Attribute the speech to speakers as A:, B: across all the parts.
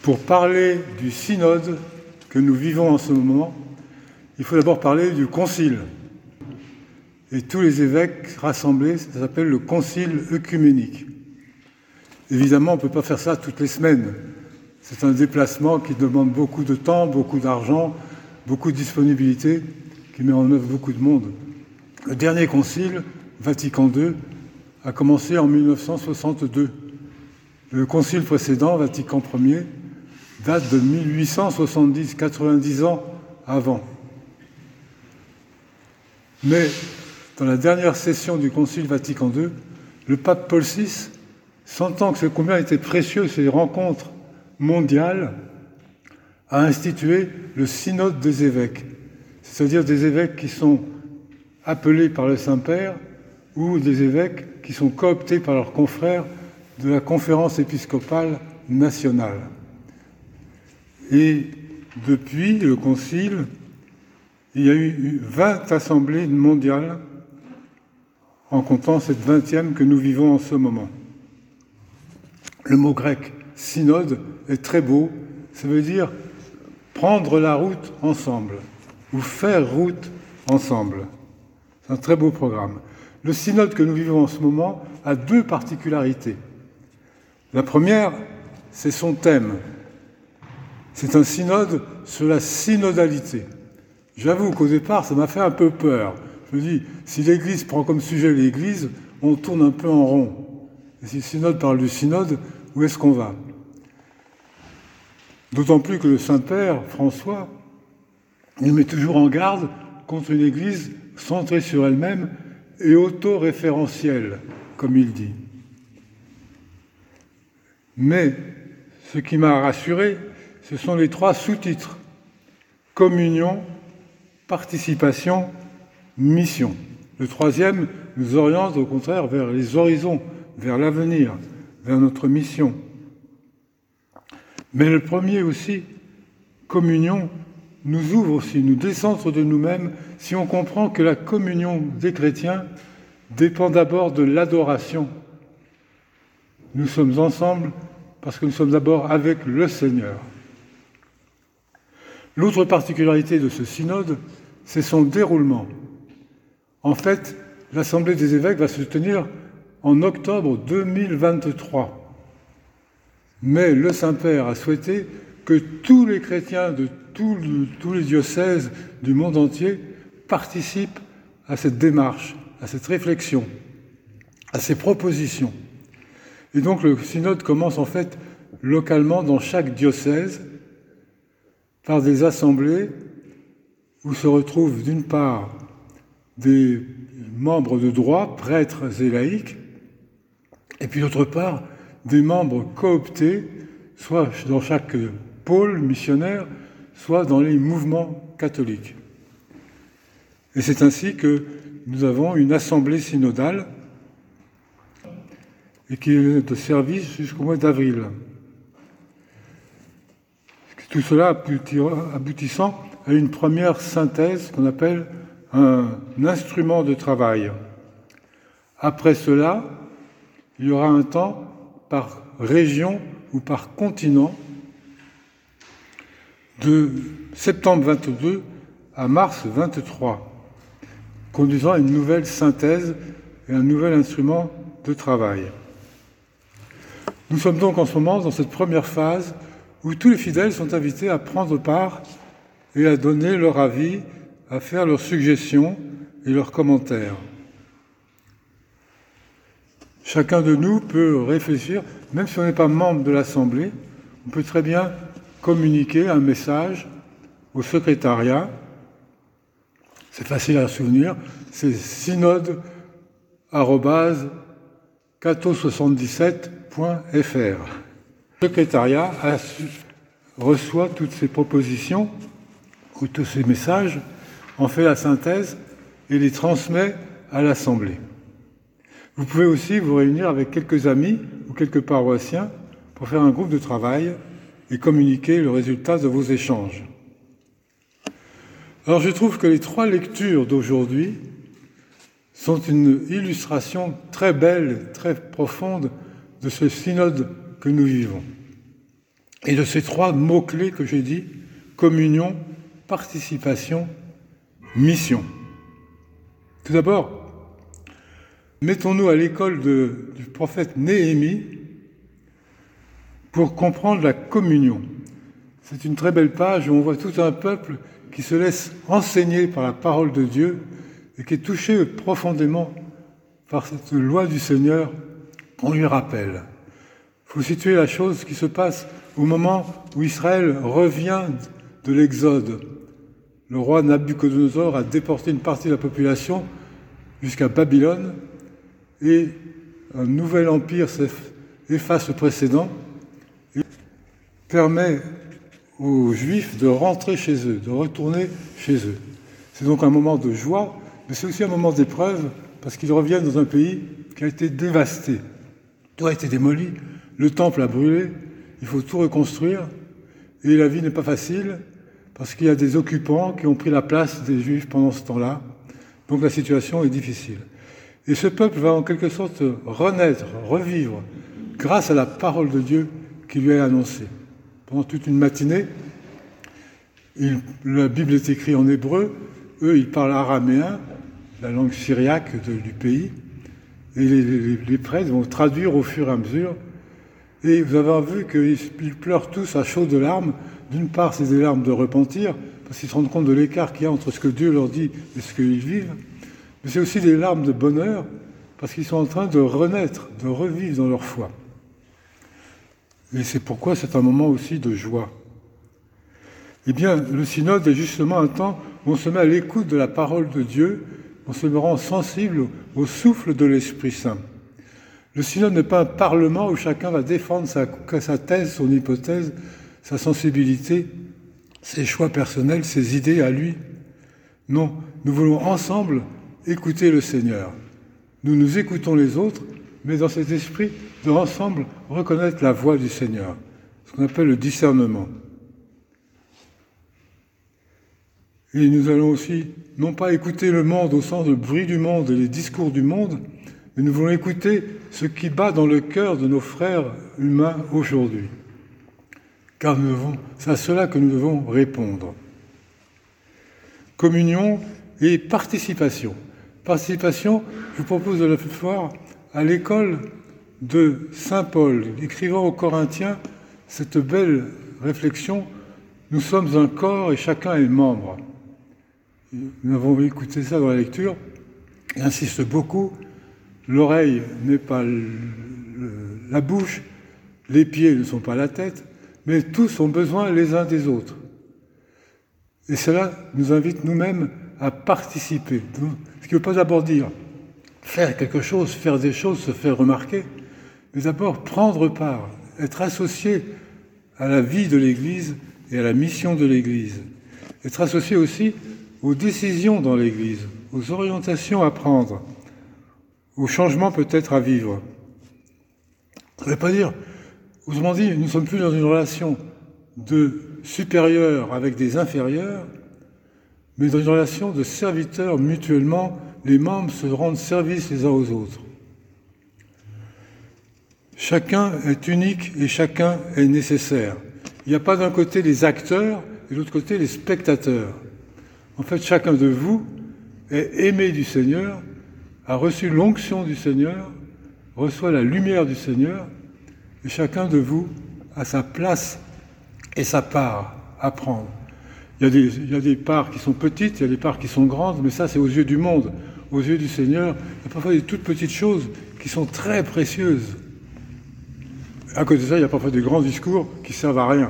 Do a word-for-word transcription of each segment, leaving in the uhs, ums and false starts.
A: Pour parler du synode que nous vivons en ce moment, il faut d'abord parler du concile. Et tous les évêques rassemblés, ça s'appelle le concile œcuménique. Évidemment, on ne peut pas faire ça toutes les semaines. C'est un déplacement qui demande beaucoup de temps, beaucoup d'argent, beaucoup de disponibilité, qui met en œuvre beaucoup de monde. Le dernier concile, Vatican deux, a commencé en mille neuf cent soixante-deux. Le concile précédent, Vatican premier, date de mille huit cent soixante-dix, quatre-vingt-dix ans avant. Mais dans la dernière session du concile Vatican deux, le pape Paul six, sentant que combien étaient précieux ces rencontres mondiales, a institué le synode des évêques, c'est-à-dire des évêques qui sont appelés par le Saint-Père ou des évêques qui sont cooptés par leurs confrères de la conférence épiscopale nationale. Et depuis le concile, il y a eu vingt assemblées mondiales, en comptant cette vingtième que nous vivons en ce moment. Le mot grec « synode » est très beau, ça veut dire prendre la route ensemble, ou faire route ensemble. C'est un très beau programme. Le synode que nous vivons en ce moment a deux particularités. La première, c'est son thème. C'est un synode sur la synodalité. J'avoue qu'au départ, ça m'a fait un peu peur. Je me dis, si l'Église prend comme sujet l'Église, on tourne un peu en rond. Et si le synode parle du synode, où est-ce qu'on va ? D'autant plus que le Saint-Père, François, il met toujours en garde contre une Église centrée sur elle-même et autoréférentielle, comme il dit. Mais ce qui m'a rassuré, ce sont les trois sous-titres. Communion, participation, mission. Le troisième nous oriente au contraire vers les horizons, vers l'avenir, vers notre mission. Mais le premier aussi, communion, nous ouvre aussi, nous décentre de nous-mêmes si on comprend que la communion des chrétiens dépend d'abord de l'adoration. Nous sommes ensemble parce que nous sommes d'abord avec le Seigneur. L'autre particularité de ce synode, c'est son déroulement. En fait, l'Assemblée des évêques va se tenir en octobre deux mille vingt-trois. Mais le Saint-Père a souhaité que tous les chrétiens de tous, tous les diocèses du monde entier participent à cette démarche, à cette réflexion, à ces propositions. Et donc le synode commence en fait localement dans chaque diocèse par des assemblées où se retrouvent d'une part des membres de droit, prêtres et laïcs, et puis d'autre part des membres cooptés, soit dans chaque pôle missionnaire, soit dans les mouvements catholiques. Et c'est ainsi que nous avons une assemblée synodale et qui est de service jusqu'au mois d'avril. Tout cela aboutissant à une première synthèse qu'on appelle un instrument de travail. Après cela, il y aura un temps par région ou par continent de septembre vingt-deux à mars vingt-trois, conduisant à une nouvelle synthèse et un nouvel instrument de travail. Nous sommes donc en ce moment dans cette première phase où tous les fidèles sont invités à prendre part et à donner leur avis, à faire leurs suggestions et leurs commentaires. Chacun de nous peut réfléchir, même si on n'est pas membre de l'Assemblée, on peut très bien communiquer un message au secrétariat. C'est facile à souvenir, c'est synode arobase cato soixante-dix-sept point f r. Le secrétariat a, reçoit toutes ces propositions ou tous ces messages, en fait la synthèse et les transmet à l'Assemblée. Vous pouvez aussi vous réunir avec quelques amis ou quelques paroissiens pour faire un groupe de travail et communiquer le résultat de vos échanges. Alors je trouve que les trois lectures d'aujourd'hui sont une illustration très belle, très profonde de ce synode que nous vivons. et de ces trois mots-clés que j'ai dit, communion, participation, mission. Tout d'abord, mettons-nous à l'école de, du prophète Néhémie pour comprendre la communion. C'est une très belle page où on voit tout un peuple qui se laisse enseigner par la parole de Dieu et qui est touché profondément par cette loi du Seigneur qu'on lui rappelle. Il faut situer la chose qui se passe au moment où Israël revient de l'Exode. Le roi Nabuchodonosor a déporté une partie de la population jusqu'à Babylone et un nouvel empire efface le précédent et permet aux Juifs de rentrer chez eux, de retourner chez eux. C'est donc un moment de joie, mais c'est aussi un moment d'épreuve parce qu'ils reviennent dans un pays qui a été dévasté. Tout a été démoli, le temple a brûlé, il faut tout reconstruire et la vie n'est pas facile parce qu'il y a des occupants qui ont pris la place des Juifs pendant ce temps-là. Donc la situation est difficile. Et ce peuple va en quelque sorte renaître, revivre, grâce à la parole de Dieu qui lui est annoncée. Pendant toute une matinée, il, la Bible est écrite en hébreu, eux ils parlent araméen, la langue syriaque de, du pays, et les, les, les prêtres vont traduire au fur et à mesure. Et vous avez vu qu'ils pleurent tous à chaudes larmes. D'une part, c'est des larmes de repentir, parce qu'ils se rendent compte de l'écart qu'il y a entre ce que Dieu leur dit et ce qu'ils vivent. Mais c'est aussi des larmes de bonheur, parce qu'ils sont en train de renaître, de revivre dans leur foi. Et c'est pourquoi c'est un moment aussi de joie. Eh bien, le synode est justement un temps où on se met à l'écoute de la parole de Dieu, on se rend sensible au souffle de l'Esprit Saint. Le synode n'est pas un parlement où chacun va défendre sa, sa thèse, son hypothèse, sa sensibilité, ses choix personnels, ses idées à lui. Non, nous voulons ensemble écouter le Seigneur. Nous nous écoutons les autres, mais dans cet esprit de ensemble reconnaître la voix du Seigneur, ce qu'on appelle le discernement. Et nous allons aussi, non pas écouter le monde au sens du bruit du monde et les discours du monde, mais nous voulons écouter ce qui bat dans le cœur de nos frères humains aujourd'hui. Car nous devons, c'est à cela que nous devons répondre. Communion et participation. Participation, je vous propose de le faire à l'école de saint Paul, écrivant aux Corinthiens cette belle réflexion. Nous sommes un corps et chacun est membre. Nous avons écouté ça dans la lecture. Il insiste beaucoup. L'oreille n'est pas le, le, la bouche, les pieds ne sont pas la tête, mais tous ont besoin les uns des autres. Et cela nous invite nous-mêmes à participer. Ce qui ne veut pas d'abord dire faire quelque chose, faire des choses, se faire remarquer, mais d'abord prendre part, être associé à la vie de l'Église et à la mission de l'Église. Être associé aussi aux décisions dans l'Église, aux orientations à prendre, aux changements peut-être à vivre. Ça ne veut pas dire, autrement dit, nous ne sommes plus dans une relation de supérieurs avec des inférieurs, mais dans une relation de serviteurs mutuellement, les membres se rendent service les uns aux autres. Chacun est unique et chacun est nécessaire. Il n'y a pas d'un côté les acteurs et de l'autre côté les spectateurs. En fait, chacun de vous est aimé du Seigneur, a reçu l'onction du Seigneur, reçoit la lumière du Seigneur, et chacun de vous a sa place et sa part à prendre. Il y a des, il y a des parts qui sont petites, il y a des parts qui sont grandes, mais ça c'est aux yeux du monde. Aux yeux du Seigneur, il y a parfois des toutes petites choses qui sont très précieuses. À côté de ça, il y a parfois des grands discours qui ne servent à rien.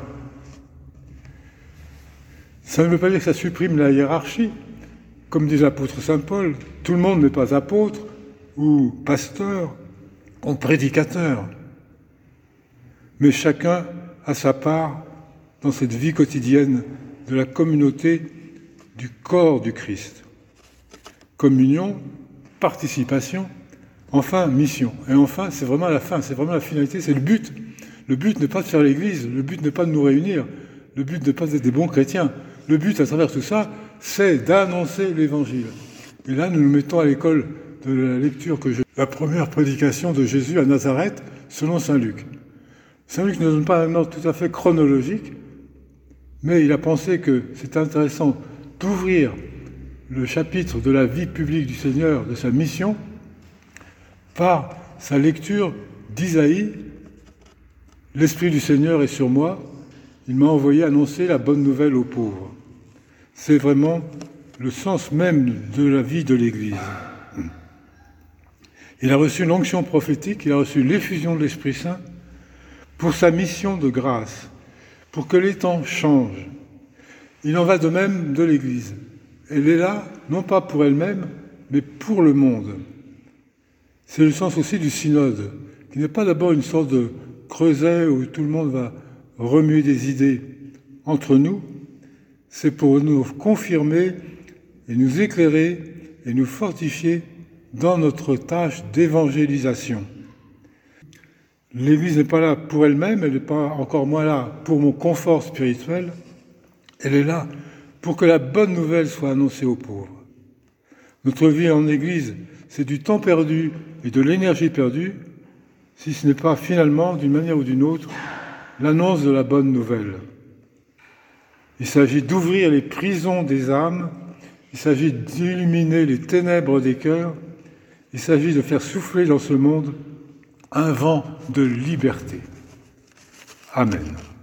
A: Ça ne veut pas dire que ça supprime la hiérarchie. Comme dit l'apôtre saint Paul, tout le monde n'est pas apôtre ou pasteur ou prédicateur. Mais chacun a sa part dans cette vie quotidienne de la communauté du corps du Christ. Communion, participation, enfin mission. Et enfin, c'est vraiment la fin, c'est vraiment la finalité, c'est le but. Le but n'est pas de faire l'Église, le but n'est pas de nous réunir, le but n'est pas d'être des bons chrétiens. Le but, à travers tout ça, c'est d'annoncer l'Évangile. Et là, nous nous mettons à l'école de la lecture que je... La première prédication de Jésus à Nazareth, selon saint Luc. Saint Luc ne donne pas un ordre tout à fait chronologique, mais il a pensé que c'est intéressant d'ouvrir le chapitre de la vie publique du Seigneur, de sa mission, par sa lecture d'Isaïe. « L'Esprit du Seigneur est sur moi, il m'a envoyé annoncer la bonne nouvelle aux pauvres. » C'est vraiment le sens même de la vie de l'Église. Il a reçu l'onction prophétique, il a reçu l'effusion de l'Esprit Saint pour sa mission de grâce, pour que les temps changent. Il en va de même de l'Église. Elle est là, non pas pour elle-même, mais pour le monde. C'est le sens aussi du synode, qui n'est pas d'abord une sorte de creuset où tout le monde va remuer des idées entre nous. C'est pour nous confirmer et nous éclairer et nous fortifier dans notre tâche d'évangélisation. L'Église n'est pas là pour elle-même, elle n'est pas encore moins là pour mon confort spirituel, elle est là pour que la bonne nouvelle soit annoncée aux pauvres. Notre vie en Église, c'est du temps perdu et de l'énergie perdue, si ce n'est pas finalement, d'une manière ou d'une autre, l'annonce de la bonne nouvelle. Il s'agit d'ouvrir les prisons des âmes, il s'agit d'illuminer les ténèbres des cœurs, il s'agit de faire souffler dans ce monde un vent de liberté. Amen.